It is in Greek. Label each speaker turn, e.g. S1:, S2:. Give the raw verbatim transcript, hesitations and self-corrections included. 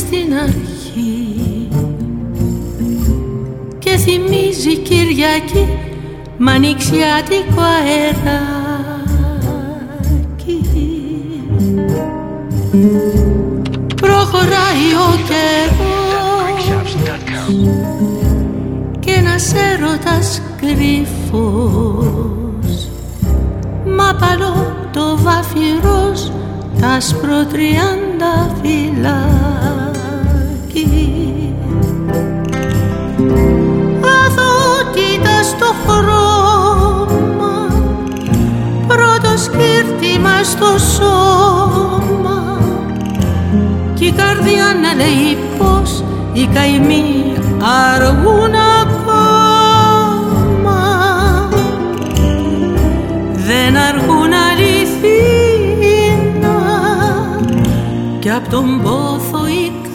S1: στην αρχή και θυμίζει Κυριακή μ' ανοιξιάτικο αεράκι. Προχωράει ο καιρός και ένας έρωτας κρυφός, μα παλό το βάφυρος τ' άσπρο τριάντα φυλάκι. Αθωότητα στο χρώμα, πρώτο σκύρτημα στο σώμα, κι η καρδιά να λέει πως οι καημοί αργούν ακόμα. Δεν αργούν αληθίνα κι απ' τον πόθο οι